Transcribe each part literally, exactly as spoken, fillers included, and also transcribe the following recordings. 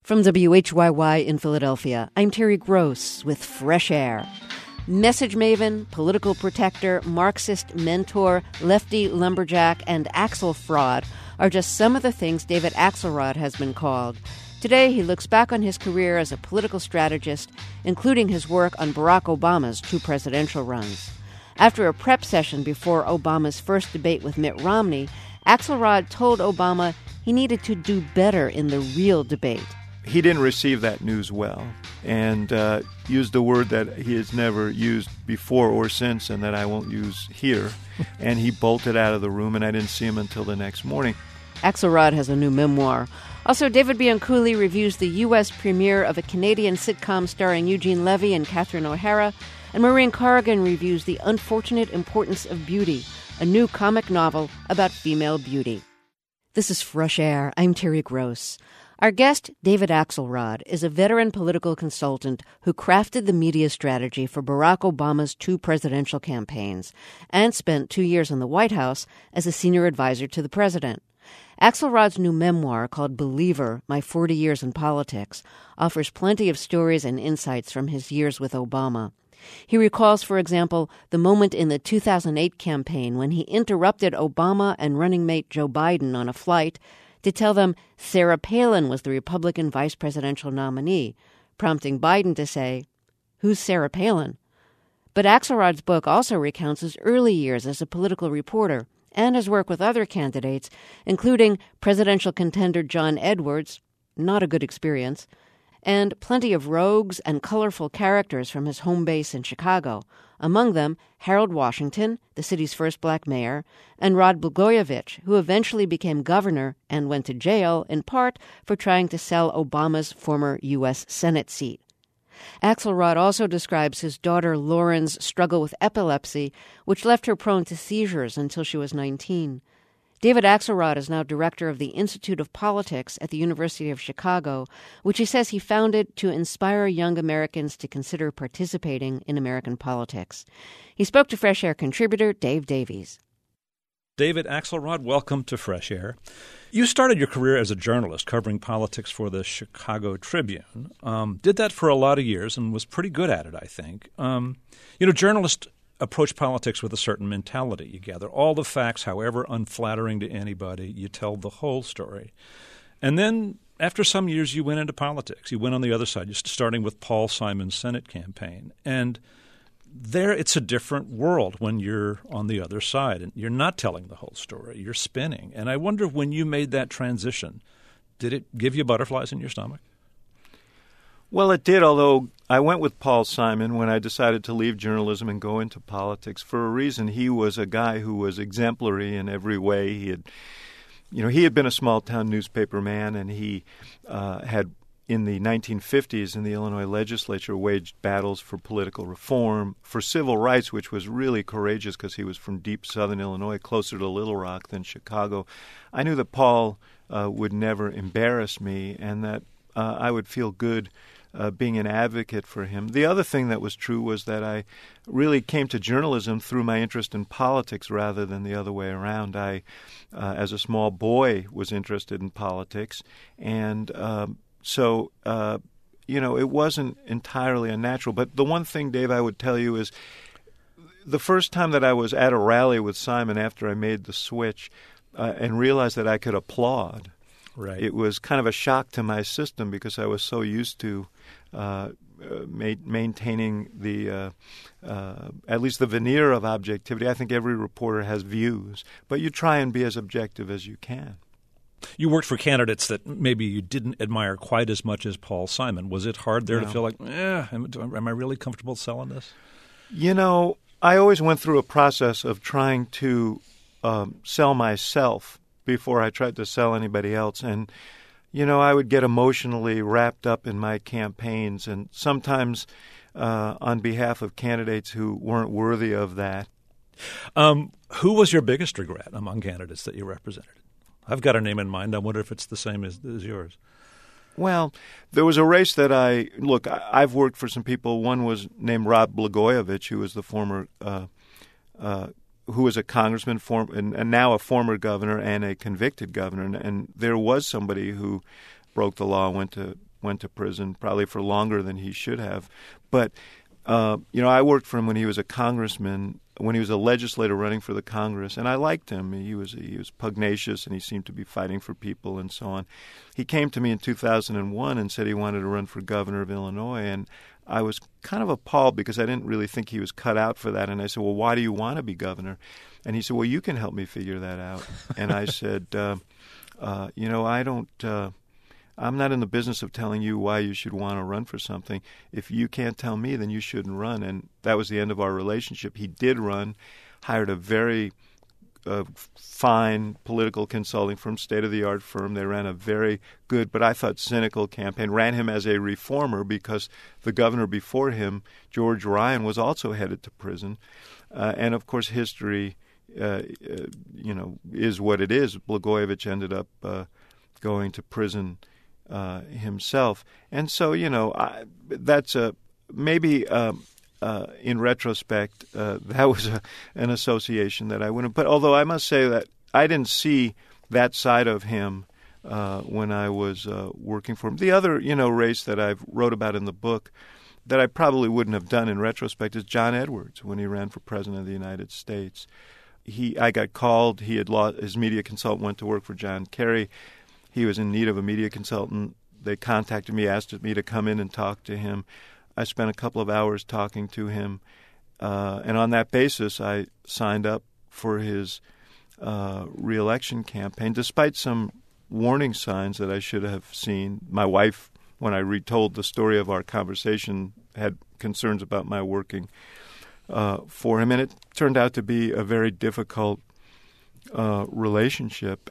From W H Y Y in Philadelphia, I'm Terry Gross with Fresh Air. Message maven, political protector, Marxist mentor, lefty lumberjack, and Axel fraud are just some of the things David Axelrod has been called. Today, he looks back on his career as a political strategist, including his work on Barack Obama's two presidential runs. After a prep session before Obama's first debate with Mitt Romney, Axelrod told Obama he needed to do better in the real debate. He didn't receive that news well and uh, used a word that he has never used before or since and that I won't use here. And he bolted out of the room, and I didn't see him until the next morning. Axelrod has a new memoir. Also, David Bianculli reviews the U S premiere of a Canadian sitcom starring Eugene Levy and Catherine O'Hara, and Maureen Corrigan reviews The Unfortunate Importance of Beauty, a new comic novel about female beauty. This is Fresh Air. I'm Terry Gross. Our guest, David Axelrod, is a veteran political consultant who crafted the media strategy for Barack Obama's two presidential campaigns and spent two years in the White House as a senior advisor to the president. Axelrod's new memoir, called Believer, My forty Years in Politics, offers plenty of stories and insights from his years with Obama. He recalls, for example, the moment in the two thousand eight campaign when he interrupted Obama and running mate Joe Biden on a flight to tell them Sarah Palin was the Republican vice presidential nominee, prompting Biden to say, "Who's Sarah Palin?" But Axelrod's book also recounts his early years as a political reporter and his work with other candidates, including presidential contender John Edwards, not a good experience, and plenty of rogues and colorful characters from his home base in Chicago, among them Harold Washington, the city's first black mayor, and Rod Blagojevich, who eventually became governor and went to jail in part for trying to sell Obama's former U S Senate seat. Axelrod also describes his daughter Lauren's struggle with epilepsy, which left her prone to seizures until she was nineteen. David Axelrod is now director of the Institute of Politics at the University of Chicago, which he says he founded to inspire young Americans to consider participating in American politics. He spoke to Fresh Air contributor Dave Davies. David Axelrod, welcome to Fresh Air. You started your career as a journalist covering politics for the Chicago Tribune. Um, did that for a lot of years and was pretty good at it, I think. Um, you know, journalists approach politics with a certain mentality. You gather all the facts, however unflattering to anybody. You tell the whole story. And then after some years, you went into politics. You went on the other side, just starting with Paul Simon's Senate campaign. And there it's a different world when you're on the other side. And you're not telling the whole story. You're spinning. And I wonder, when you made that transition, did it give you butterflies in your stomach? Well, it did, although I went with Paul Simon when I decided to leave journalism and go into politics for a reason. He was a guy who was exemplary in every way. He had, you know, he had been a small-town newspaper man, and he uh, had, in the nineteen fifties in the Illinois legislature, waged battles for political reform, for civil rights, which was really courageous because he was from deep southern Illinois, closer to Little Rock than Chicago. I knew that Paul uh, would never embarrass me, and that uh, I would feel good Uh, being an advocate for him. The other thing that was true was that I really came to journalism through my interest in politics rather than the other way around. I, uh, as a small boy, was interested in politics, and um, so, uh, you know, it wasn't entirely unnatural. But the one thing, Dave, I would tell you is the first time that I was at a rally with Simon after I made the switch uh, and realized that I could applaud, right. It was kind of a shock to my system because I was so used to uh, uh, ma- maintaining the, uh, uh, at least the veneer of objectivity. I think every reporter has views, but you try and be as objective as you can. You worked for candidates that maybe you didn't admire quite as much as Paul Simon. Was it hard there No. to feel like, eh, am, am I really comfortable selling this? You know, I always went through a process of trying to um, sell myself before I tried to sell anybody else. And, you know, I would get emotionally wrapped up in my campaigns, and sometimes uh, on behalf of candidates who weren't worthy of that. Um, who was your biggest regret among candidates that you represented? I've got a name in mind. I wonder if it's the same as, as yours. Well, there was a race that I – look, I, I've worked for some people. One was named Rod Blagojevich, who was the former uh, uh, – who was a congressman form, and, and now a former governor and a convicted governor. And, and there was somebody who broke the law, went to went to prison, probably for longer than he should have. But, uh, you know, I worked for him when he was a congressman, when he was a legislator running for the Congress, and I liked him. He was he was pugnacious, and he seemed to be fighting for people and so on. He came to me in two thousand one and said he wanted to run for governor of Illinois, and I was kind of appalled because I didn't really think he was cut out for that. And I said, well, why do you want to be governor? And he said, well, you can help me figure that out. And I said, uh, uh, you know, I don't uh, – I'm not in the business of telling you why you should want to run for something. If you can't tell me, then you shouldn't run. And that was the end of our relationship. He did run, hired a very uh, fine political consulting firm, state-of-the-art firm. They ran a very good, but I thought cynical campaign, ran him as a reformer because the governor before him, George Ryan, was also headed to prison. Uh, and, of course, history, uh, uh, you know, is what it is. Blagojevich ended up uh, going to prison Uh, himself. And so, you know, I, that's a maybe um, uh, in retrospect, uh, that was a, an association that I wouldn't. But although I must say that I didn't see that side of him uh, when I was uh, working for him. The other, you know, race that I've wrote about in the book that I probably wouldn't have done in retrospect is John Edwards when he ran for president of the United States. He, I got called. He had lost, his media consultant went to work for John Kerry. He was in need of a media consultant. They contacted me, asked me to come in and talk to him. I spent a couple of hours talking to him. Uh, and on that basis, I signed up for his uh, re-election campaign, despite some warning signs that I should have seen. My wife, when I retold the story of our conversation, had concerns about my working uh, for him. And it turned out to be a very difficult uh, relationship.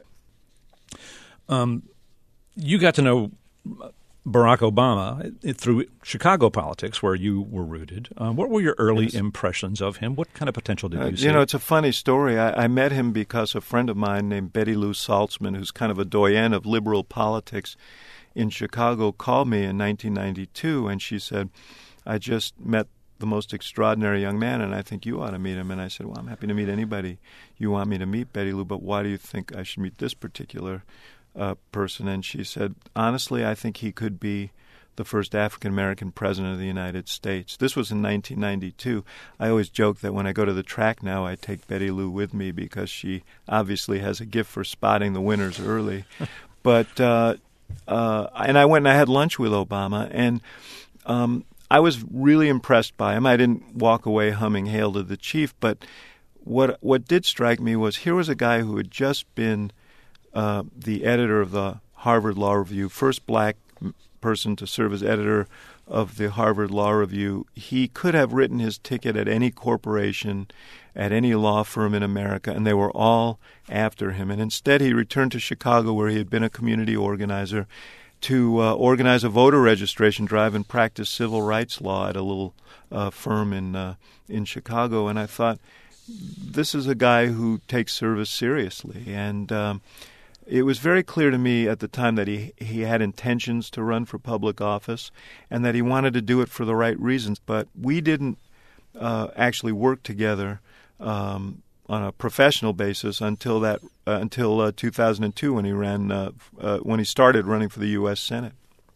Um, you got to know Barack Obama through Chicago politics, where you were rooted. Um, what were your early yes. impressions of him? What kind of potential did you uh, see? You know, it's a funny story. I, I met him because a friend of mine named Betty Lou Saltzman, who's kind of a doyen of liberal politics in Chicago, called me in nineteen ninety-two, and she said, I just met the most extraordinary young man, and I think you ought to meet him. And I said, well, I'm happy to meet anybody you want me to meet, Betty Lou, but why do you think I should meet this particular Uh, person? And she said, honestly, I think he could be the first African-American president of the United States. This was in nineteen ninety-two. I always joke that when I go to the track now, I take Betty Lou with me because she obviously has a gift for spotting the winners early. But uh, uh, and I went and I had lunch with Obama, and um, I was really impressed by him. I didn't walk away humming "Hail to the Chief," but what what did strike me was here was a guy who had just been Uh, the editor of the Harvard Law Review, first black person to serve as editor of the Harvard Law Review. He could have written his ticket at any corporation, at any law firm in America, and they were all after him. And instead he returned to Chicago, where he had been a community organizer, to uh, organize a voter registration drive and practice civil rights law at a little uh, firm in uh, in Chicago. And I thought, this is a guy who takes service seriously. And um, it was very clear to me at the time that he he had intentions to run for public office and that he wanted to do it for the right reasons. But we didn't uh, actually work together um, on a professional basis until that uh, until uh, two thousand two when he ran uh, uh, when he started running for the U S Senate.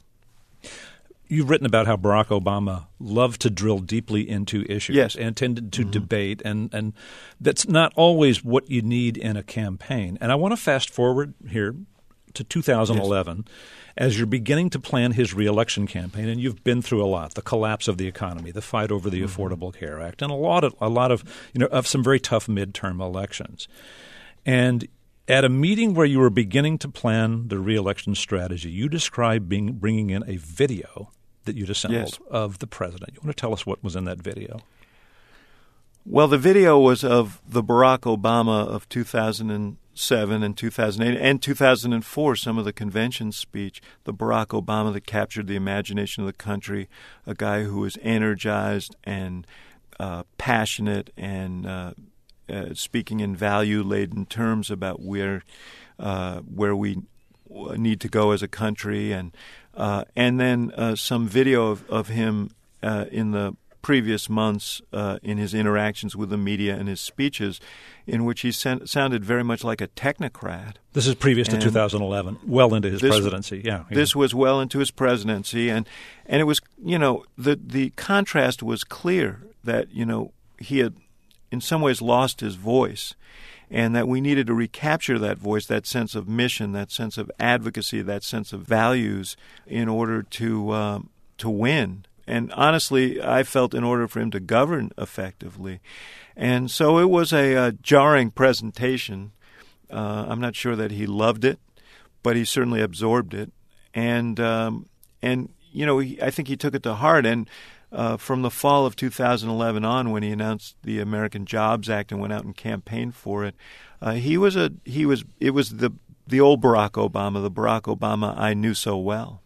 You've written about how Barack Obama loved to drill deeply into issues yes. and tended to mm-hmm. debate, and, and that's not always what you need in a campaign. And I want to fast forward here to two thousand eleven yes. as you're beginning to plan his reelection campaign, and you've been through a lot: the collapse of the economy, the fight over the mm-hmm. Affordable Care Act, and a lot of a lot of you know of some very tough midterm elections. And at a meeting where you were beginning to plan the reelection strategy, you described being bringing in a video that you'd assembled yes. of the president. You want to tell us what was in that video? Well, the video was of the Barack Obama of two thousand seven and two thousand eight and two thousand four, some of the convention speech. The Barack Obama that captured the imagination of the country, a guy who was energized and uh, passionate and uh, uh, speaking in value-laden terms about where uh, where we need to go as a country, and uh, and then uh, some video of, of him uh, in the previous months uh, in his interactions with the media and his speeches, in which he sen- sounded very much like a technocrat. This is previous and to two thousand eleven, well into his this, presidency. Yeah, yeah, this was well into his presidency, and and it was, you know, the the contrast was clear that, you know, he had in some ways lost his voice, and that we needed to recapture that voice, that sense of mission, that sense of advocacy, that sense of values, in order to um, to win. And honestly, I felt in order for him to govern effectively. And so it was a, a jarring presentation. Uh, I'm not sure that he loved it, but he certainly absorbed it. And, um, and you know, he, I think he took it to heart. And uh, from the fall of two thousand eleven on, when he announced the American Jobs Act and went out and campaigned for it, uh, he was a he was it was the the old Barack Obama, the Barack Obama I knew so well.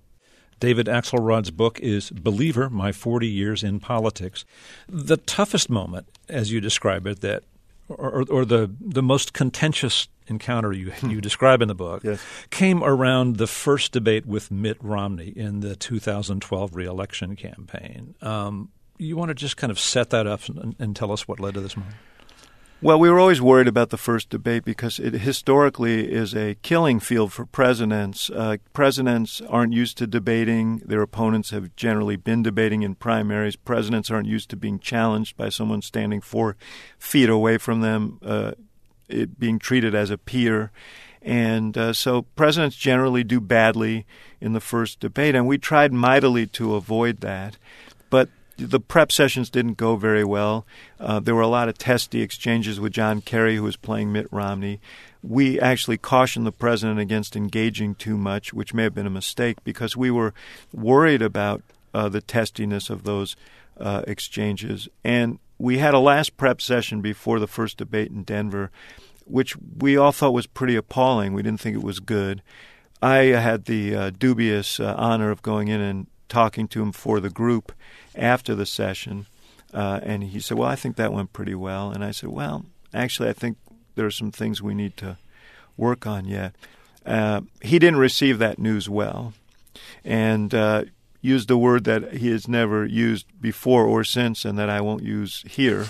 David Axelrod's book is Believer, My forty Years in Politics. The toughest moment, as you describe it, that or, or the the most contentious encounter you you describe in the book, yes, came around the first debate with Mitt Romney in the two thousand twelve reelection campaign. Um, you want to just kind of set that up and, and tell us what led to this moment? Well, we were always worried about the first debate because it historically is a killing field for presidents. Uh, presidents aren't used to debating. Their opponents have generally been debating in primaries. Presidents aren't used to being challenged by someone standing four feet away from them, uh, it being treated as a peer. And uh, so presidents generally do badly in the first debate, and we tried mightily to avoid that. But the prep sessions didn't go very well. Uh, there were a lot of testy exchanges with John Kerry, who was playing Mitt Romney. We actually cautioned the president against engaging too much, which may have been a mistake, because we were worried about uh, the testiness of those uh, exchanges. And we had a last prep session before the first debate in Denver, which we all thought was pretty appalling. We didn't think it was good. I had the uh, dubious uh, honor of going in and talking to him for the group after the session, uh, and he said, well, I think that went pretty well. And I said, well, actually, I think there are some things we need to work on yet. Uh, he didn't receive that news well, and uh, used a word that he has never used before or since, and that I won't use here,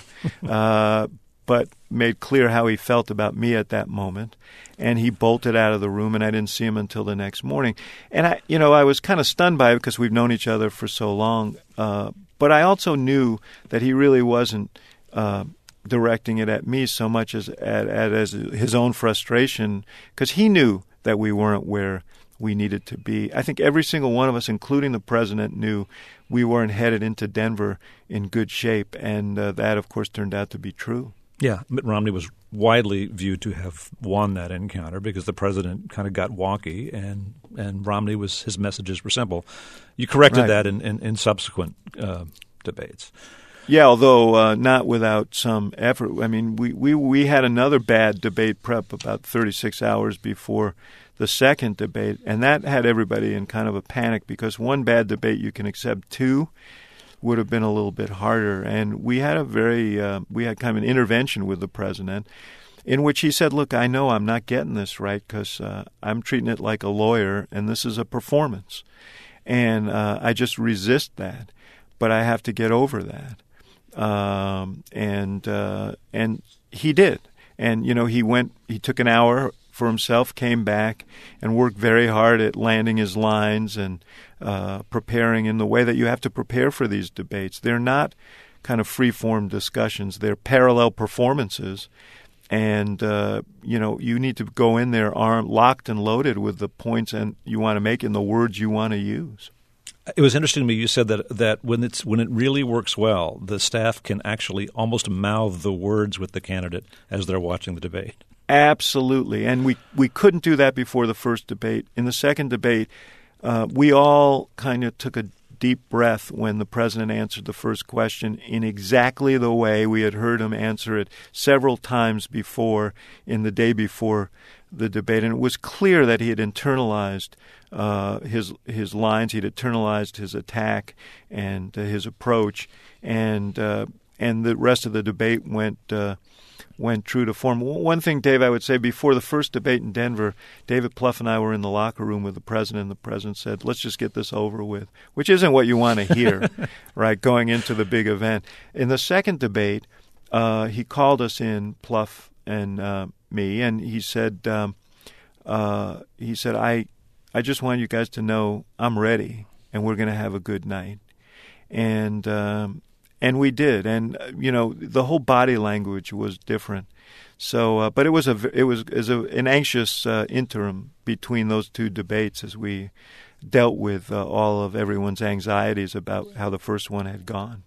uh, but made clear how he felt about me at that moment. And he bolted out of the room, and I didn't see him until the next morning. And I, you know, I was kind of stunned by it because we've known each other for so long. Uh, but I also knew that he really wasn't uh, directing it at me so much as at, at as his own frustration, because he knew that we weren't where we needed to be. I think every single one of us, including the president, knew we weren't headed into Denver in good shape, and uh, that, of course, turned out to be true. Yeah, Mitt Romney was widely viewed to have won that encounter because the president kind of got wonky, and, and Romney was his messages were simple. You corrected right. that in, in, in subsequent uh, debates. Yeah, although uh, not without some effort. I mean, we, we, we had another bad debate prep about thirty-six hours before the second debate, and that had everybody in kind of a panic because one bad debate you can accept, two would have been a little bit harder. And we had a very, uh, we had kind of an intervention with the president in which he said, look, I know I'm not getting this right because uh, I'm treating it like a lawyer and this is a performance. And uh, I just resist that, but I have to get over that. Um, and uh, and he did. And, you know, he went, he took an hour for himself, came back, and worked very hard at landing his lines and uh, preparing in the way that you have to prepare for these debates. They're not kind of free-form discussions. They're parallel performances. And, uh, you know, you need to go in there armed, locked and loaded with the points and you want to make and the words you want to use. It was interesting to me. You said that that when it's when it really works well, the staff can actually almost mouth the words with the candidate as they're watching the debate. Absolutely. And we, we couldn't do that before the first debate. In the second debate, uh, we all kind of took a deep breath when the president answered the first question in exactly the way we had heard him answer it several times before in the day before the debate. And it was clear that he had internalized uh, his his lines. He'd internalized his attack and uh, his approach. And uh, and the rest of the debate went uh, went true to form. One thing, Dave, I would say, before the first debate in Denver, David Plouffe and I were in the locker room with the president, and the president said, let's just get this over with, which isn't what you want to hear, right, going into the big event. In the second debate, uh, he called us in, Plouffe and uh, me, and he said, um, uh, he said, I, I just want you guys to know I'm ready, and we're going to have a good night. And um, and we did, and uh, you know the whole body language was different. So, uh, but it was a it was, it was a, an anxious uh, interim between those two debates as we dealt with uh, all of everyone's anxieties about how the first one had gone.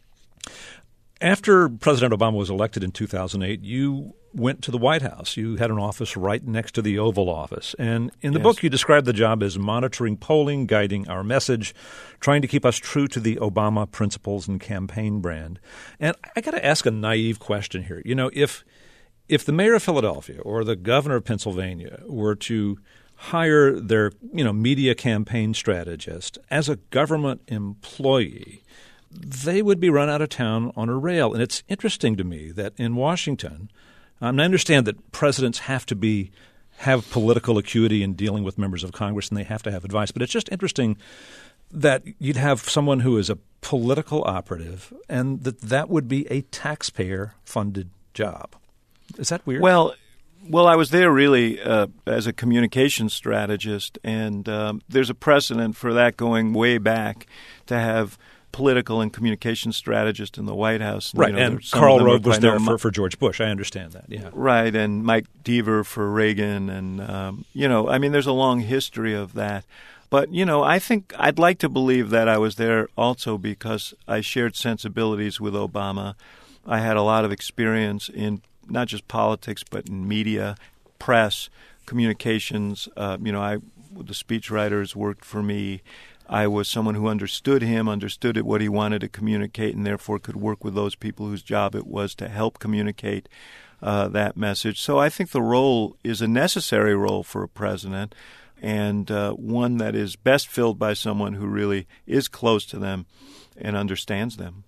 After President Obama was elected in two thousand eight, you went to the White House. You had an office right next to the Oval Office. And in the Yes. book, you described the job as monitoring polling, guiding our message, trying to keep us true to the Obama principles and campaign brand. And I got to ask a naive question here. You know, if if the mayor of Philadelphia or the governor of Pennsylvania were to hire their, you know, media campaign strategist as a government employee, they would be run out of town on a rail. And it's interesting to me that in Washington, um, and I understand that presidents have to be have political acuity in dealing with members of Congress and they have to have advice, but it's just interesting that you'd have someone who is a political operative and that that would be a taxpayer-funded job. Is that weird? Well, well, I was there really uh, as a communications strategist, and um, there's a precedent for that going way back to have political and communication strategist in the White House. Right, you know, and some Karl of them Rove are was there quite- for, for George Bush. I understand that, yeah. Right, and Mike Deaver for Reagan, and, um, you know, I mean, there's a long history of that. But, you know, I think I'd like to believe that I was there also because I shared sensibilities with Obama. I had a lot of experience in not just politics, but in media, press, communications. Uh, you know, I the speechwriters worked for me. I was someone who understood him, understood what he wanted to communicate, and therefore could work with those people whose job it was to help communicate uh, that message. So I think the role is a necessary role for a president, and uh, one that is best filled by someone who really is close to them and understands them.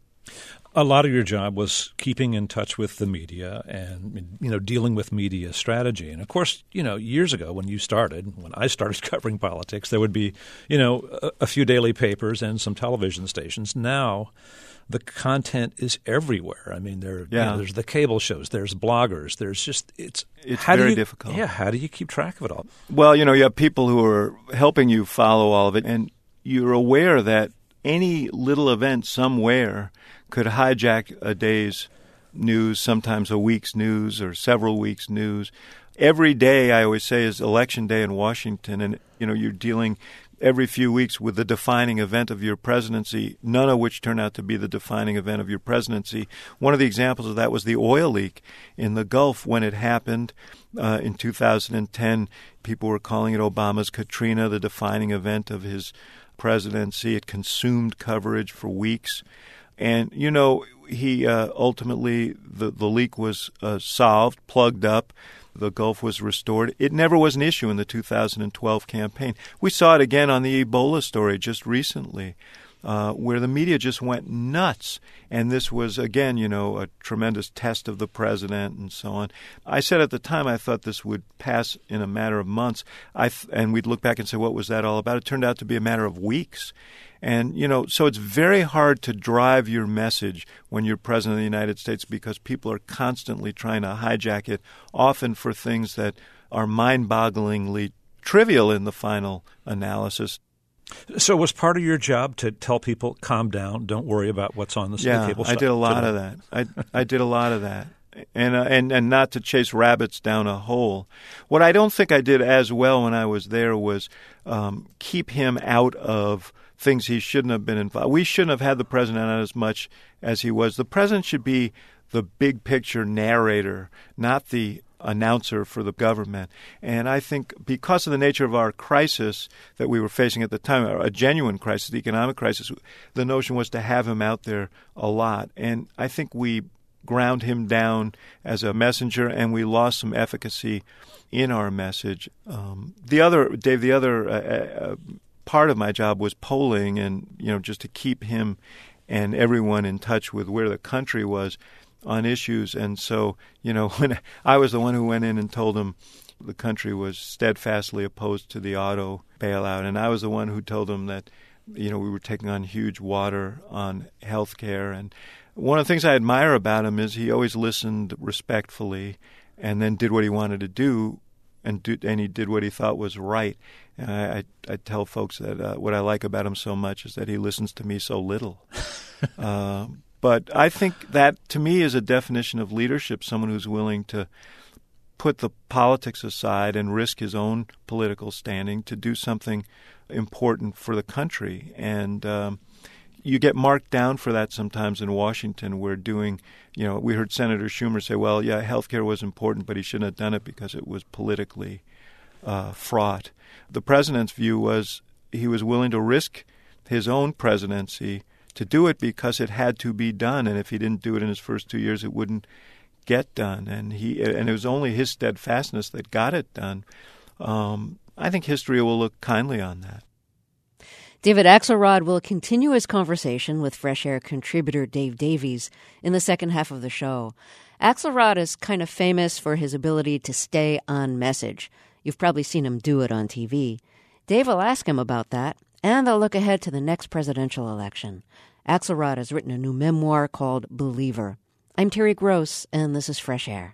A lot of your job was keeping in touch with the media and, you know, dealing with media strategy. And, of course, you know, years ago when you started, when I started covering politics, there would be, you know, a, a few daily papers and some television stations. Now the content is everywhere. I mean, there, Yeah. you know, there's the cable shows, there's bloggers, there's just it's It's how do very you- difficult. Yeah, how do you keep track of it all? Well, you know, you have people who are helping you follow all of it, and you're aware that any little event somewhere could hijack a day's news, sometimes a week's news or several weeks' news. Every day, I always say, is election day in Washington, and, you know, you're dealing every few weeks with the defining event of your presidency, none of which turned out to be the defining event of your presidency. One of the examples of that was the oil leak in the Gulf when it happened uh, in two thousand ten. People were calling it Obama's Katrina, the defining event of his presidency. It consumed coverage for weeks. And, you know, he uh, ultimately, the, the leak was uh, solved, plugged up. The Gulf was restored. It never was an issue in the two thousand twelve campaign. We saw it again on the Ebola story just recently, uh, where the media just went nuts. And this was, again, you know, a tremendous test of the president and so on. I said at the time I thought this would pass in a matter of months, I th- and we'd look back and say, what was that all about? It turned out to be a matter of weeks. And, you know, so it's very hard to drive your message when you're president of the United States because people are constantly trying to hijack it, often for things that are mind-bogglingly trivial in the final analysis. So was part of your job to tell people, calm down, don't worry about what's on the Yeah, cable I did a lot of that. I, I did a lot of that. And, uh, and and not to chase rabbits down a hole. What I don't think I did as well when I was there was um, keep him out of things he shouldn't have been involved. We shouldn't have had the president on as much as he was. The president should be the big picture narrator, not the announcer for the government. And I think because of the nature of our crisis that we were facing at the time, a genuine crisis, the economic crisis, the notion was to have him out there a lot. And I think we ground him down as a messenger, and we lost some efficacy in our message. Um, the other, Dave, the other uh, uh, part of my job was polling, and you know, just to keep him and everyone in touch with where the country was on issues. And so, you know, when I was the one who went in and told him the country was steadfastly opposed to the auto bailout, and I was the one who told him that, you know, we were taking on huge water on health care. And one of the things I admire about him is he always listened respectfully and then did what he wanted to do, and do, and he did what he thought was right. And I, I, I tell folks that uh, what I like about him so much is that he listens to me so little. uh, but I think that, to me, is a definition of leadership, someone who's willing to put the politics aside and risk his own political standing to do something important for the country. And um, you get marked down for that sometimes in Washington. We're doing, you know, we heard Senator Schumer say, well, yeah, health care was important, but he shouldn't have done it because it was politically uh, fraught. The president's view was he was willing to risk his own presidency to do it because it had to be done. And if he didn't do it in his first two years, it wouldn't get done. And he and it was only his steadfastness that got it done. Um, I think history will look kindly on that. David Axelrod will continue his conversation with Fresh Air contributor Dave Davies in the second half of the show. Axelrod is kind of famous for his ability to stay on message. You've probably seen him do it on T V. Dave will ask him about that, and they'll look ahead to the next presidential election. Axelrod has written a new memoir called Believer. I'm Terry Gross, and this is Fresh Air.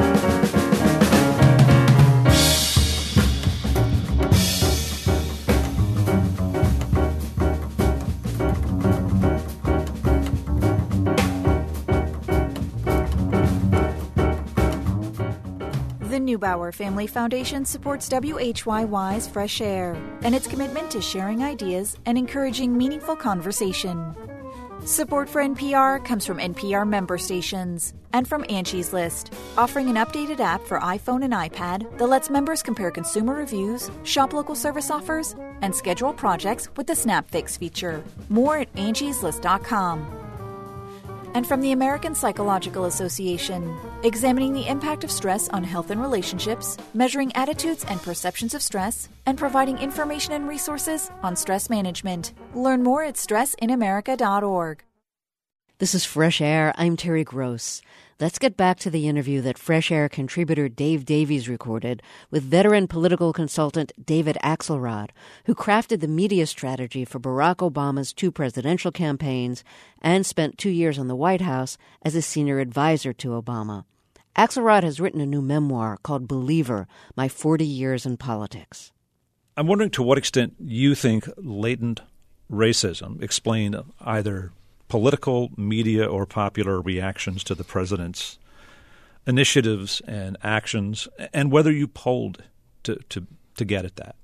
The Neubauer Family Foundation supports W H Y Y's Fresh Air and its commitment to sharing ideas and encouraging meaningful conversation. Support for N P R comes from N P R member stations and from Angie's List, offering an updated app for iPhone and iPad that lets members compare consumer reviews, shop local service offers, and schedule projects with the SnapFix feature. More at angies list dot com. And from the American Psychological Association, examining the impact of stress on health and relationships, measuring attitudes and perceptions of stress, and providing information and resources on stress management. Learn more at stress in america dot org. This is Fresh Air. I'm Terry Gross. Let's get back to the interview that Fresh Air contributor Dave Davies recorded with veteran political consultant David Axelrod, who crafted the media strategy for Barack Obama's two presidential campaigns and spent two years in the White House as a senior advisor to Obama. Axelrod has written a new memoir called Believer, My forty Years in Politics. I'm wondering to what extent you think latent racism explained either political, media, or popular reactions to the president's initiatives and actions, and whether you polled to, to, to get at that.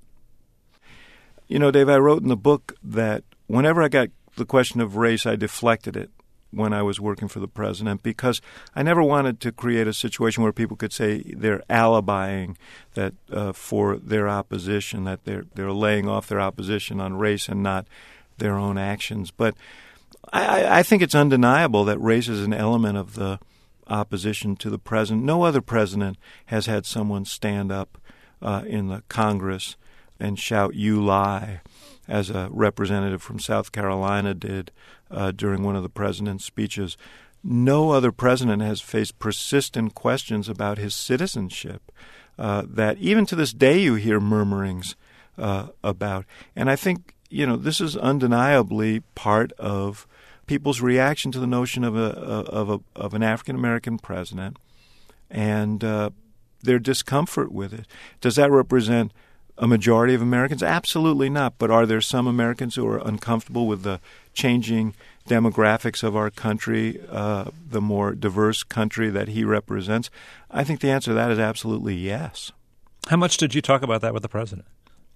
You know, Dave, I wrote in the book that whenever I got the question of race, I deflected it when I was working for the president, because I never wanted to create a situation where people could say they're alibying that uh, for their opposition, that they're they're laying off their opposition on race and not their own actions. But I, I think it's undeniable that race is an element of the opposition to the president. No other president has had someone stand up uh, in the Congress and shout, "You lie," as a representative from South Carolina did uh, during one of the president's speeches. No other president has faced persistent questions about his citizenship uh, that even to this day you hear murmurings uh, about. And I think, you know, this is undeniably part of people's reaction to the notion of a of a of an African American president and uh, their discomfort with it. Does that represent a majority of Americans? Absolutely not. But are there some Americans who are uncomfortable with the changing demographics of our country, uh, the more diverse country that he represents? I think the answer to that is absolutely yes. How much did you talk about that with the president?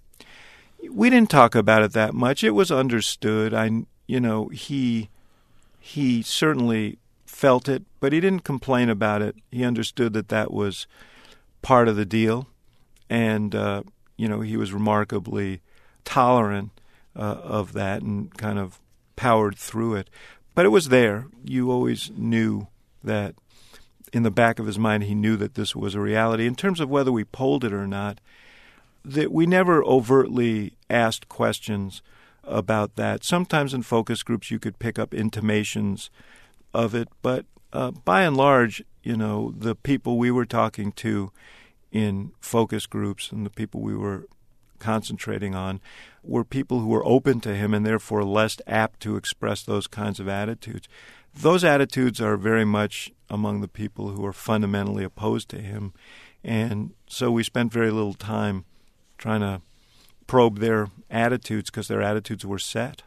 We didn't talk about it that much. It was understood. I, you know, he he certainly felt it, but he didn't complain about it. He understood that that was part of the deal, and uh, you know, he was remarkably tolerant uh, of that and kind of powered through it. But it was there. You always knew that in the back of his mind, he knew that this was a reality. In terms of whether we polled it or not, that we never overtly asked questions about that. Sometimes in focus groups you could pick up intimations of it, but uh, by and large, you know, the people we were talking to in focus groups and the people we were concentrating on were people who were open to him and therefore less apt to express those kinds of attitudes. Those attitudes are very much among the people who are fundamentally opposed to him, and so we spent very little time trying to probe their attitudes because their attitudes were set.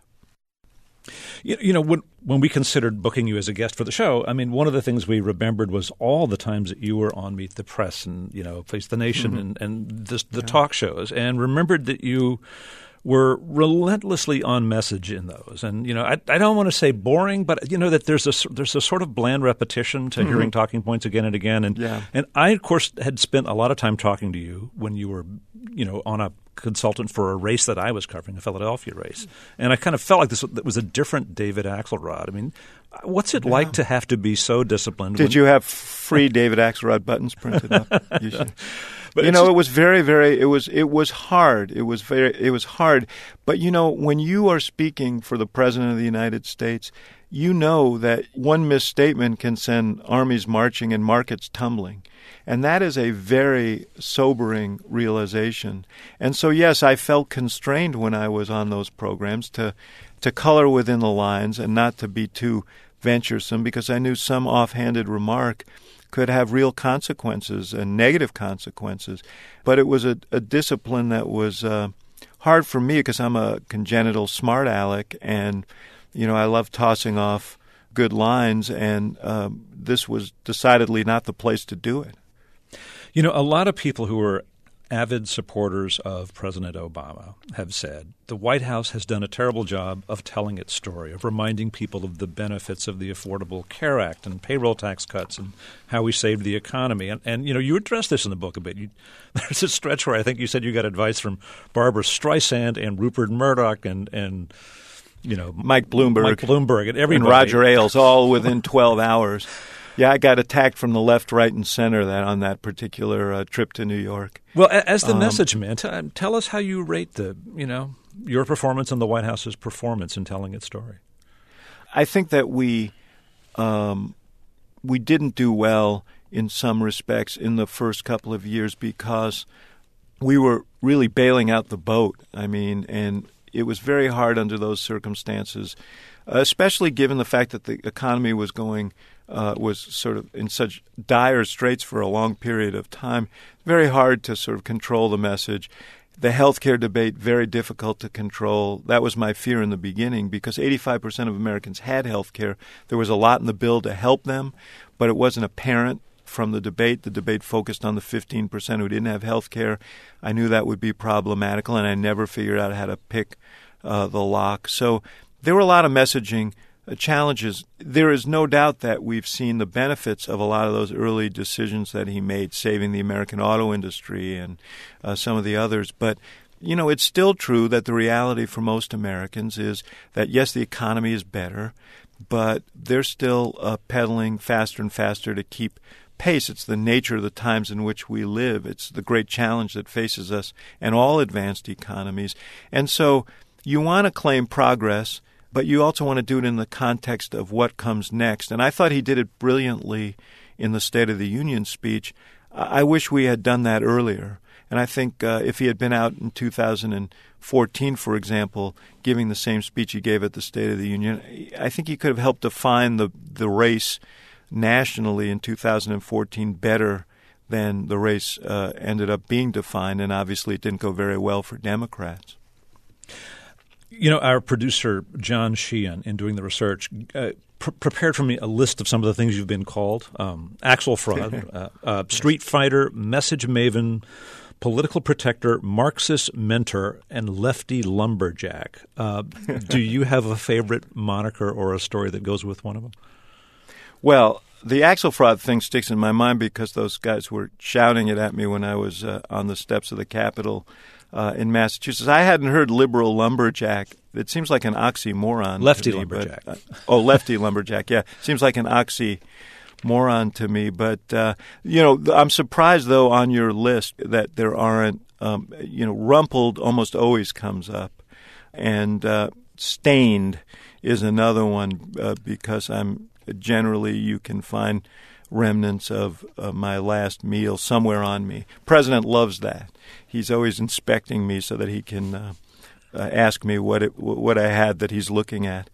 You, you know, when when we considered booking you as a guest for the show, I mean, one of the things we remembered was all the times that you were on Meet the Press and, you know, Face the Nation mm-hmm. and, and the, the yeah. talk shows, and remembered that you were relentlessly on message in those. And, you know, I, I don't want to say boring, but, you know, that there's a, there's a sort of bland repetition to mm-hmm. hearing talking points again and again. And, yeah. and I, of course, had spent a lot of time talking to you when you were, you know, on a consultant for a race that I was covering, a Philadelphia race. And I kind of felt like this was a different David Axelrod. I mean, what's it yeah. like to have to be so disciplined? Did when- you have free David Axelrod buttons printed up? You should. But you know, it was very, very. It was. It was hard. It was very. It was hard. But you know, when you are speaking for the President of the United States, you know that one misstatement can send armies marching and markets tumbling, and that is a very sobering realization. And so, yes, I felt constrained when I was on those programs to to color within the lines and not to be too venturesome, because I knew some offhanded remark could have real consequences and negative consequences. But it was a, a discipline that was uh, hard for me because I'm a congenital smart aleck, and, you know, I love tossing off good lines, and um, this was decidedly not the place to do it. You know, a lot of people who are avid supporters of President Obama have said the White House has done a terrible job of telling its story, of reminding people of the benefits of the Affordable Care Act and payroll tax cuts and how we saved the economy. And, and you know, you address this in the book a bit. You, there's a stretch where I think you said you got advice from Barbara Streisand and Rupert Murdoch and, and you know, Mike Bloomberg, Mike Bloomberg and everybody. And Roger Ailes, all within twelve hours. Yeah, I got attacked from the left, right, and center that on that particular uh, trip to New York. Well, as the um, message man, t- tell us how you rate the, you know, your performance and the White House's performance in telling its story. I think that we um, we didn't do well in some respects in the first couple of years because we were really bailing out the boat. I mean, and it was very hard under those circumstances, especially given the fact that the economy was going Uh, was sort of in such dire straits for a long period of time. Very hard to sort of control the message. The healthcare debate, very difficult to control. That was my fear in the beginning because eighty-five percent of Americans had healthcare. There was a lot in the bill to help them, but it wasn't apparent from the debate. The debate focused on the fifteen percent who didn't have healthcare. I knew that would be problematical, and I never figured out how to pick uh, the lock. So there were a lot of messaging challenges. There is no doubt that we've seen the benefits of a lot of those early decisions that he made, saving the American auto industry and uh, some of the others. But, you know, it's still true that the reality for most Americans is that, yes, the economy is better, but they're still uh, pedaling faster and faster to keep pace. It's the nature of the times in which we live. It's the great challenge that faces us and all advanced economies. And so you want to claim progress, but you also want to do it in the context of what comes next. And I thought he did it brilliantly in the State of the Union speech. I wish we had done that earlier. And I think uh, if he had been out in two thousand fourteen, for example, giving the same speech he gave at the State of the Union, I think he could have helped define the, the race nationally in two thousand fourteen better than the race uh, ended up being defined. And obviously it didn't go very well for Democrats. You know, our producer, John Sheehan, in doing the research, uh, pr- prepared for me a list of some of the things you've been called. Um, Axelrod, uh, uh, street fighter, message maven, political protector, Marxist mentor, and lefty lumberjack. Uh, do you have a favorite moniker or a story that goes with one of them? Well, the Axelrod thing sticks in my mind because those guys were shouting it at me when I was uh, on the steps of the Capitol Uh, in Massachusetts. I hadn't heard liberal lumberjack. It seems like an oxymoron. Lefty to me, lumberjack. But, uh, oh, lefty lumberjack, yeah. Seems like an oxymoron to me. But, uh, you know, I'm surprised, though, on your list that there aren't, um, you know, rumpled almost always comes up. And uh, stained is another one uh, because I'm generally you can find remnants of uh, my last meal somewhere on me. President loves that. He's always inspecting me so that he can uh, uh, ask me what it, what I had that he's looking at.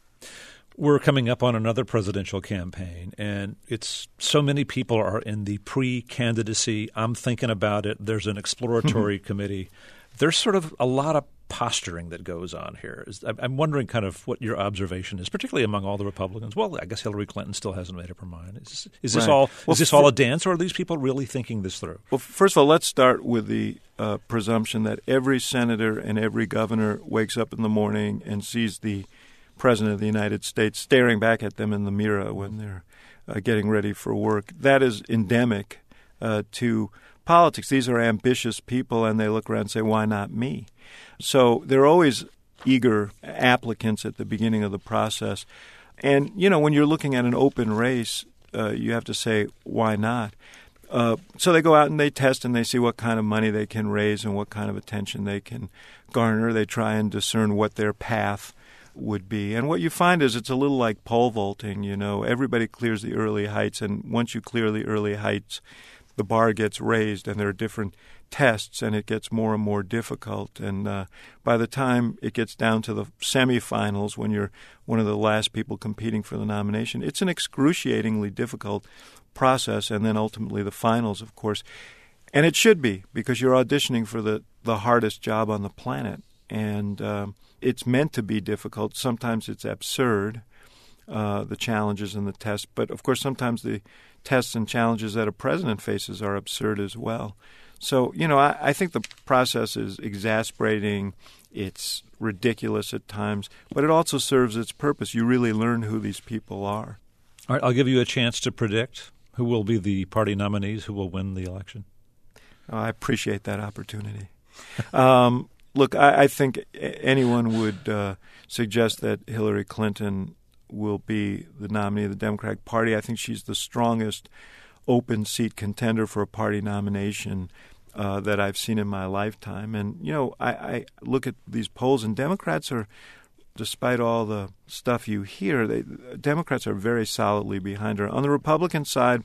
We're coming up on another presidential campaign, and it's so many people are in the pre-candidacy. I'm thinking about it. There's an exploratory committee. There's sort of a lot of posturing that goes on here. I'm wondering kind of what your observation is, particularly among all the Republicans. Well, I guess Hillary Clinton still hasn't made up her mind. Is, is this right. all well, is this for, all a dance, or are these people really thinking this through? Well, first of all, let's start with the uh, presumption that every senator and every governor wakes up in the morning and sees the President of the United States staring back at them in the mirror when they're uh, getting ready for work. That is endemic uh, to politics. These are ambitious people, and they look around and say, why not me? So they're always eager applicants at the beginning of the process. And, you know, when you're looking at an open race, uh, you have to say, why not? Uh, so they go out and they test and they see what kind of money they can raise and what kind of attention they can garner. They try and discern what their path would be. And what you find is it's a little like pole vaulting, you know. Everybody clears the early heights, and once you clear the early heights, the bar gets raised, and there are different tests, and it gets more and more difficult. And uh, by the time it gets down to the semifinals, when you're one of the last people competing for the nomination, it's an excruciatingly difficult process, and then ultimately the finals, of course. And it should be, because you're auditioning for the, the hardest job on the planet. And um, it's meant to be difficult. Sometimes it's absurd, uh, the challenges and the tests. But, of course, sometimes the tests and challenges that a president faces are absurd as well. So, you know, I, I think the process is exasperating. It's ridiculous at times. But it also serves its purpose. You really learn who these people are. All right, I'll give you a chance to predict who will be the party nominees, who will win the election. Oh, I appreciate that opportunity. um Look, I, I think anyone would uh, suggest that Hillary Clinton will be the nominee of the Democratic Party. I think she's the strongest open seat contender for a party nomination uh, that I've seen in my lifetime. And, you know, I, I look at these polls, and Democrats are, despite all the stuff you hear, they, Democrats are very solidly behind her. On the Republican side,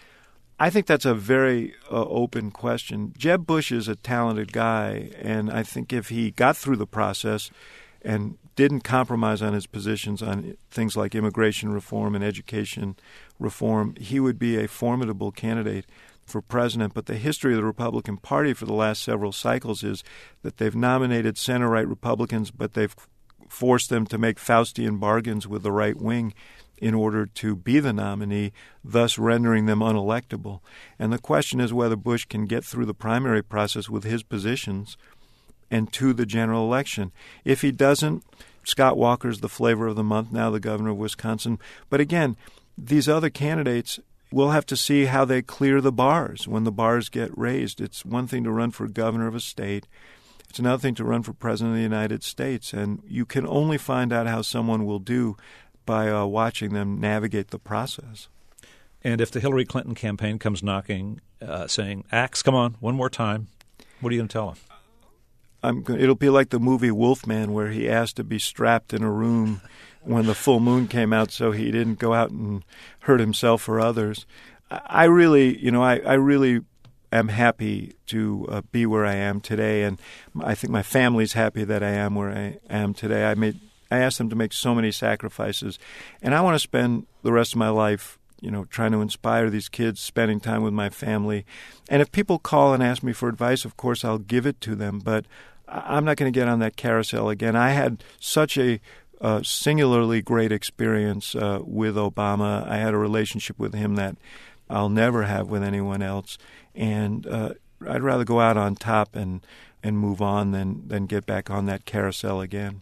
I think that's a very uh, open question. Jeb Bush is a talented guy, and I think if he got through the process and didn't compromise on his positions on things like immigration reform and education reform, he would be a formidable candidate for president. But the history of the Republican Party for the last several cycles is that they've nominated center-right Republicans, but they've forced them to make Faustian bargains with the right wing in order to be the nominee, thus rendering them unelectable. And the question is whether Bush can get through the primary process with his positions and to the general election. If he doesn't, Scott Walker's the flavor of the month now, the governor of Wisconsin. But again, these other candidates, we'll have to see how they clear the bars when the bars get raised. It's one thing to run for governor of a state. It's another thing to run for president of the United States. And you can only find out how someone will do by uh, watching them navigate the process. And if the Hillary Clinton campaign comes knocking, uh, saying, Axe, come on, one more time, what are you going to tell them? I'm go- it'll be like the movie Wolfman, where he asked to be strapped in a room when the full moon came out so he didn't go out and hurt himself or others. I, I really, you know, I, I really am happy to uh, be where I am today, and I think my family's happy that I am where I am today. I made I asked them to make so many sacrifices, and I want to spend the rest of my life, you know, trying to inspire these kids, spending time with my family. And if people call and ask me for advice, of course, I'll give it to them, but I'm not going to get on that carousel again. I had such a uh, singularly great experience uh, with Obama. I had a relationship with him that I'll never have with anyone else, and uh, I'd rather go out on top and, and move on than, than get back on that carousel again.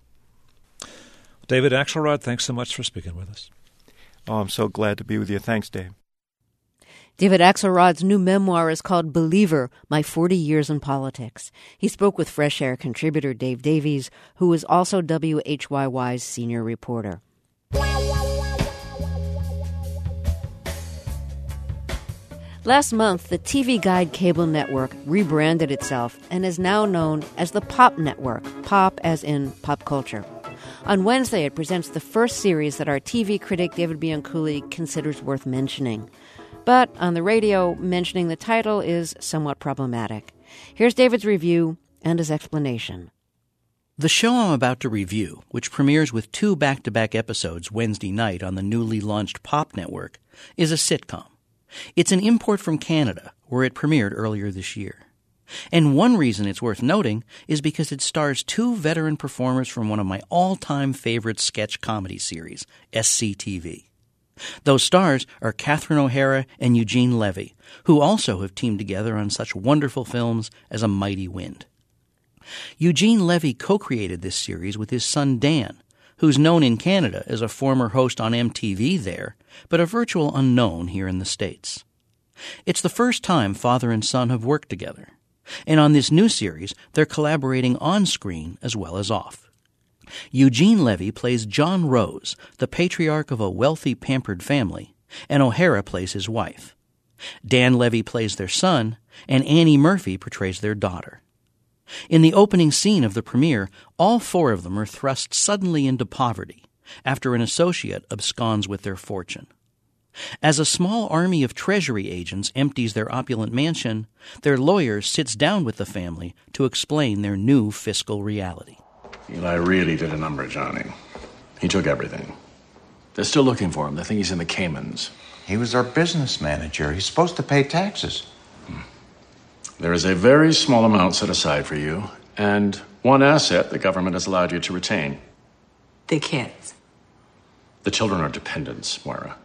David Axelrod, thanks so much for speaking with us. Oh, I'm so glad to be with you. Thanks, Dave. David Axelrod's new memoir is called Believer, My forty Years in Politics. He spoke with Fresh Air contributor Dave Davies, who is also W H Y Y's senior reporter. Last month, the T V Guide Cable Network rebranded itself and is now known as the Pop Network, pop as in pop culture. On Wednesday, it presents the first series that our T V critic David Bianculli considers worth mentioning. But on the radio, mentioning the title is somewhat problematic. Here's David's review and his explanation. The show I'm about to review, which premieres with two back-to-back episodes Wednesday night on the newly launched Pop Network, is a sitcom. It's an import from Canada, where it premiered earlier this year. And one reason it's worth noting is because it stars two veteran performers from one of my all-time favorite sketch comedy series, S C T V. Those stars are Catherine O'Hara and Eugene Levy, who also have teamed together on such wonderful films as A Mighty Wind. Eugene Levy co-created this series with his son Dan, who's known in Canada as a former host on M T V there, but a virtual unknown here in the States. It's the first time father and son have worked together, and on this new series, they're collaborating on-screen as well as off. Eugene Levy plays John Rose, the patriarch of a wealthy, pampered family, and O'Hara plays his wife. Dan Levy plays their son, and Annie Murphy portrays their daughter. In the opening scene of the premiere, all four of them are thrust suddenly into poverty after an associate absconds with their fortune. As a small army of Treasury agents empties their opulent mansion, their lawyer sits down with the family to explain their new fiscal reality. Eli really did a number, Johnny. He took everything. They're still looking for him. They think he's in the Caymans. He was our business manager. He's supposed to pay taxes. Hmm. There is a very small amount set aside for you, and one asset the government has allowed you to retain. The kids. The children are dependents, Moira.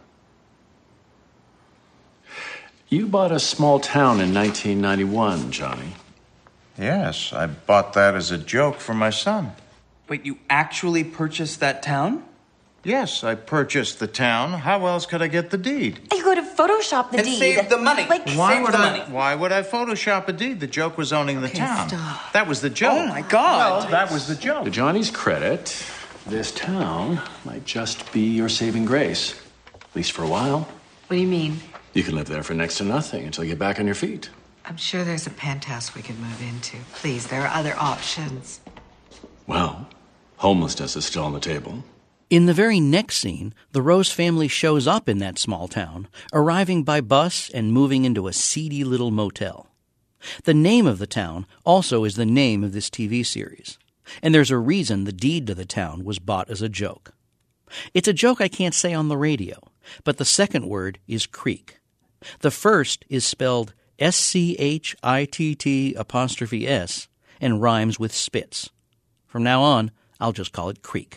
You bought a small town in nineteen ninety-one, Johnny. Yes, I bought that as a joke for my son. Wait, you actually purchased that town? Yes, I purchased the town. How else could I get the deed? You go to Photoshop the and deed. save the money. Like, Why save would the I? money. Why would I Photoshop a deed? The joke was owning the Okay, town. stop. That was the joke. Oh, my God. Well, that was the joke. To Johnny's credit, this town might just be your saving grace. At least for a while. What do you mean? You can live there for next to nothing until you get back on your feet. I'm sure there's a penthouse we could move into. Please, there are other options. Well, homelessness is still on the table. In the very next scene, the Rose family shows up in that small town, arriving by bus and moving into a seedy little motel. The name of the town also is the name of this T V series, and there's a reason the deed to the town was bought as a joke. It's a joke I can't say on the radio, but the second word is creek. The first is spelled S C H I T T apostrophe S and rhymes with Spitz. From now on, I'll just call it Creek.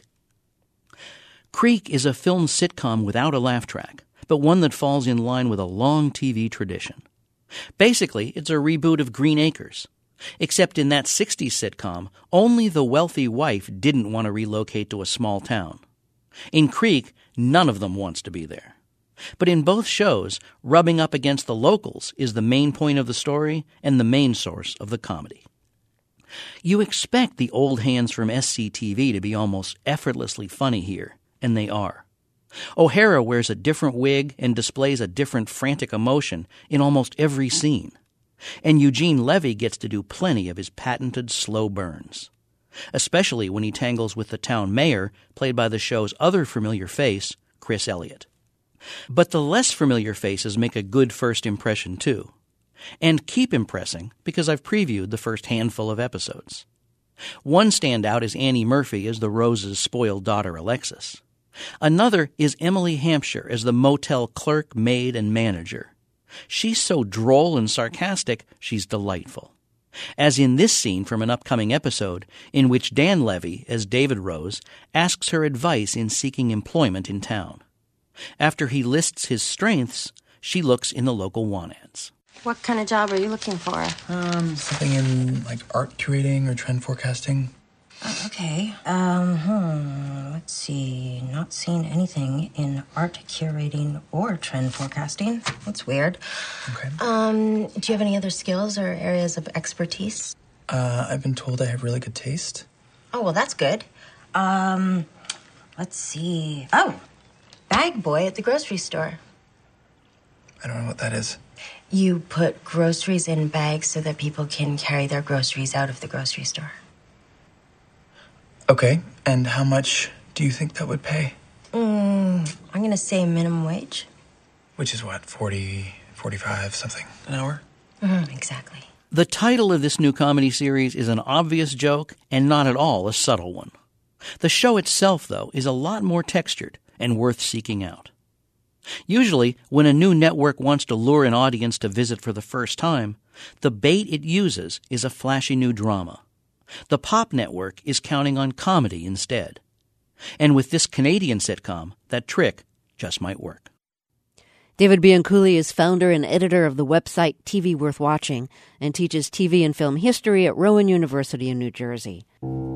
Creek is a film sitcom without a laugh track, but one that falls in line with a long T V tradition. Basically, it's a reboot of Green Acres. Except in that sixties sitcom, only the wealthy wife didn't want to relocate to a small town. In Creek, none of them wants to be there. But in both shows, rubbing up against the locals is the main point of the story and the main source of the comedy. You expect the old hands from S C T V to be almost effortlessly funny here, and they are. O'Hara wears a different wig and displays a different frantic emotion in almost every scene. And Eugene Levy gets to do plenty of his patented slow burns, especially when he tangles with the town mayor, played by the show's other familiar face, Chris Elliott. But the less familiar faces make a good first impression, too. And keep impressing, because I've previewed the first handful of episodes. One standout is Annie Murphy as the Rose's spoiled daughter, Alexis. Another is Emily Hampshire as the motel clerk, maid, and manager. She's so droll and sarcastic, she's delightful. As in this scene from an upcoming episode, in which Dan Levy, as David Rose, asks her advice in seeking employment in town. After he lists his strengths, she looks in the local want ads. What kind of job are you looking for? Um, something in, like, art curating or trend forecasting. Uh, okay. Um, hmm. Let's see. Not seeing anything in art curating or trend forecasting. That's weird. Okay. Um, do you have any other skills or areas of expertise? Uh, I've been told I have really good taste. Oh, well, that's good. Um, let's see. Oh, bag boy at the grocery store. I don't know what that is. You put groceries in bags so that people can carry their groceries out of the grocery store. Okay, and how much do you think that would pay? Mm, I'm going to say minimum wage. Which is what, forty, forty-five, something an hour? Mm, exactly. The title of this new comedy series is an obvious joke and not at all a subtle one. The show itself, though, is a lot more textured and worth seeking out. Usually, when a new network wants to lure an audience to visit for the first time, the bait it uses is a flashy new drama. The Pop Network is counting on comedy instead. And with this Canadian sitcom, that trick just might work. David Bianculli is founder and editor of the website T V Worth Watching and teaches T V and film history at Rowan University in New Jersey.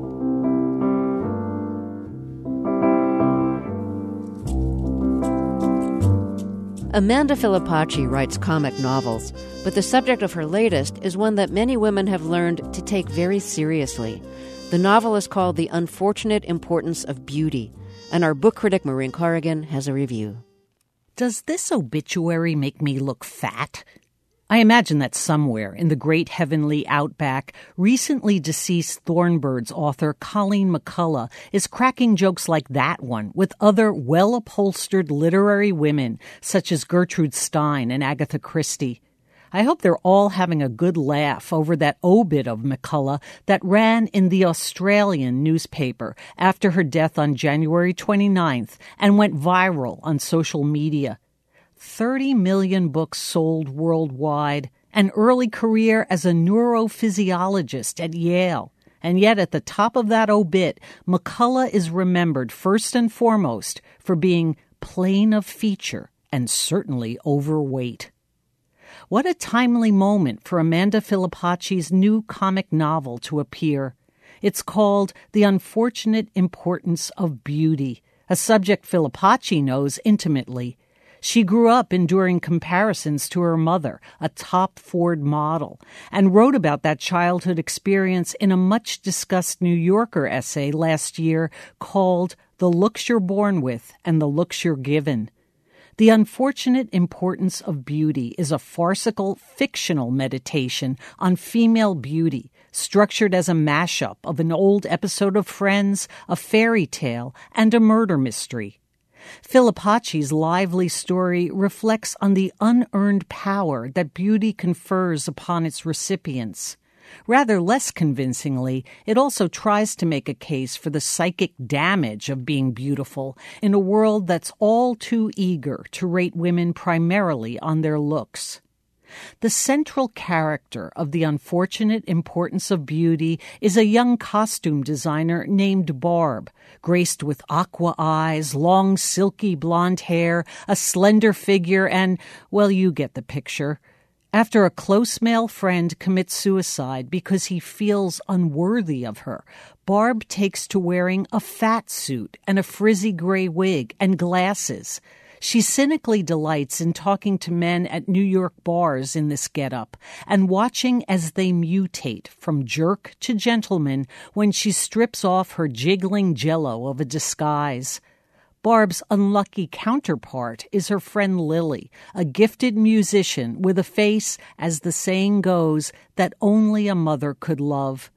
Amanda Filipacchi writes comic novels, but the subject of her latest is one that many women have learned to take very seriously. The novel is called The Unfortunate Importance of Beauty, and our book critic Maureen Corrigan has a review. Does this obituary make me look fat? I imagine that somewhere in the great heavenly outback, recently deceased Thornbirds author Colleen McCullough is cracking jokes like that one with other well-upholstered literary women such as Gertrude Stein and Agatha Christie. I hope they're all having a good laugh over that obit of McCullough that ran in the Australian newspaper after her death on January twenty-ninth and went viral on social media. thirty million books sold worldwide, an early career as a neurophysiologist at Yale. And yet at the top of that obit, McCullough is remembered first and foremost for being plain of feature and certainly overweight. What a timely moment for Amanda Filipacchi's new comic novel to appear. It's called The Unfortunate Importance of Beauty, a subject Filipacchi knows intimately. She grew up enduring comparisons to her mother, a top Ford model, and wrote about that childhood experience in a much-discussed New Yorker essay last year called The Looks You're Born With and the Looks You're Given. The Unfortunate Importance of Beauty is a farcical, fictional meditation on female beauty, structured as a mashup of an old episode of Friends, a fairy tale, and a murder mystery. Filipacchi's lively story reflects on the unearned power that beauty confers upon its recipients. Rather less convincingly, it also tries to make a case for the psychic damage of being beautiful in a world that's all too eager to rate women primarily on their looks. The central character of The Unfortunate Importance of Beauty is a young costume designer named Barb, graced with aqua eyes, long silky blonde hair, a slender figure, and, well, you get the picture. After a close male friend commits suicide because he feels unworthy of her, Barb takes to wearing a fat suit and a frizzy gray wig and glasses. She cynically delights in talking to men at New York bars in this getup and watching as they mutate from jerk to gentleman when she strips off her jiggling jello of a disguise. Barb's unlucky counterpart is her friend Lily, a gifted musician with a face, as the saying goes, that only a mother could love.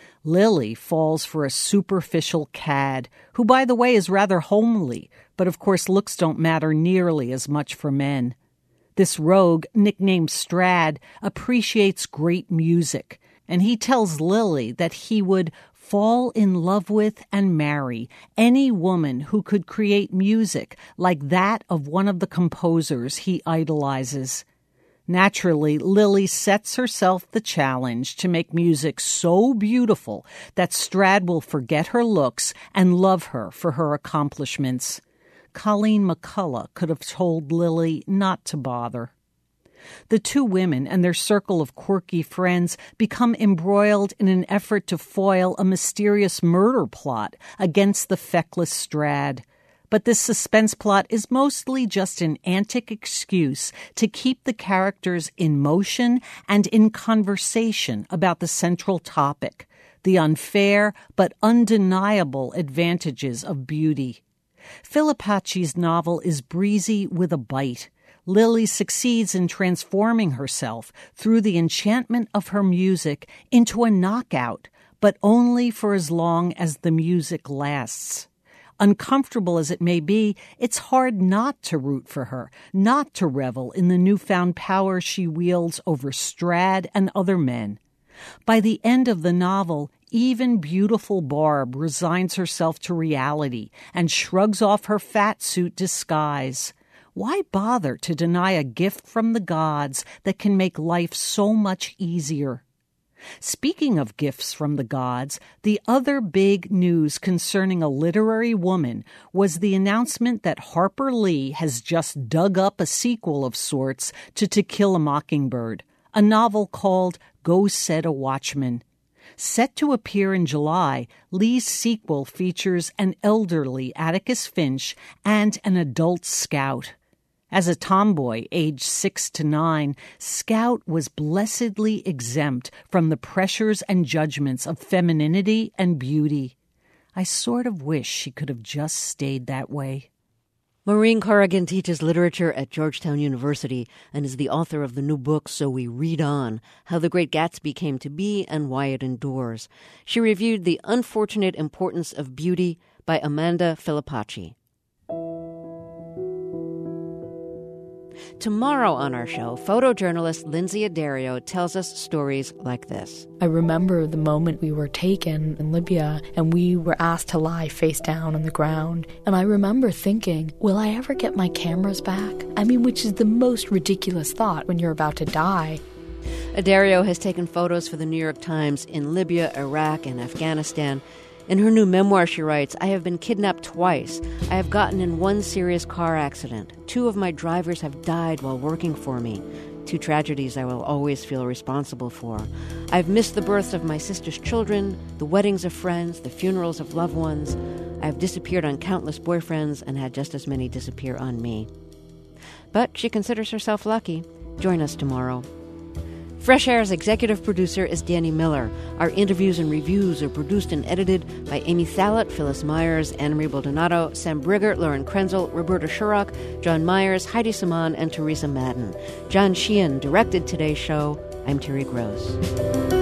Lily falls for a superficial cad, who, by the way, is rather homely, but of course looks don't matter nearly as much for men. This rogue, nicknamed Strad, appreciates great music, and he tells Lily that he would fall in love with and marry any woman who could create music like that of one of the composers he idolizes. Naturally, Lily sets herself the challenge to make music so beautiful that Strad will forget her looks and love her for her accomplishments. Colleen McCullough could have told Lily not to bother. The two women and their circle of quirky friends become embroiled in an effort to foil a mysterious murder plot against the feckless Strad. But this suspense plot is mostly just an antic excuse to keep the characters in motion and in conversation about the central topic, the unfair but undeniable advantages of beauty. Filipacchi's novel is breezy with a bite. Lily succeeds in transforming herself through the enchantment of her music into a knockout, but only for as long as the music lasts. Uncomfortable as it may be, it's hard not to root for her, not to revel in the newfound power she wields over Strad and other men. By the end of the novel, even beautiful Barb resigns herself to reality and shrugs off her fat suit disguise. Why bother to deny a gift from the gods that can make life so much easier? Speaking of gifts from the gods, the other big news concerning a literary woman was the announcement that Harper Lee has just dug up a sequel of sorts to To Kill a Mockingbird, a novel called Go Set a Watchman. Set to appear in July, Lee's sequel features an elderly Atticus Finch and an adult Scout. As a tomboy aged six to nine, Scout was blessedly exempt from the pressures and judgments of femininity and beauty. I sort of wish she could have just stayed that way. Maureen Corrigan teaches literature at Georgetown University and is the author of the new book, So We Read On, How the Great Gatsby Came to Be and Why It Endures. She reviewed The Unfortunate Importance of Beauty by Amanda Filipacci. Tomorrow on our show, photojournalist Lindsay Addario tells us stories like this. I remember the moment we were taken in Libya and we were asked to lie face down on the ground. And I remember thinking, will I ever get my cameras back? I mean, which is the most ridiculous thought when you're about to die. Addario has taken photos for the New York Times in Libya, Iraq, and Afghanistan. In her new memoir, she writes, I have been kidnapped twice. I have gotten in one serious car accident. Two of my drivers have died while working for me. Two tragedies I will always feel responsible for. I've missed the births of my sister's children, the weddings of friends, the funerals of loved ones. I have disappeared on countless boyfriends and had just as many disappear on me. But she considers herself lucky. Join us tomorrow. Fresh Air's executive producer is Danny Miller. Our interviews and reviews are produced and edited by Amy Thalet, Phyllis Myers, Anne-Marie Baldonado, Sam Brigger, Lauren Krenzel, Roberta Shurock, John Myers, Heidi Saman, and Teresa Madden. John Sheehan directed today's show. I'm Terry Gross.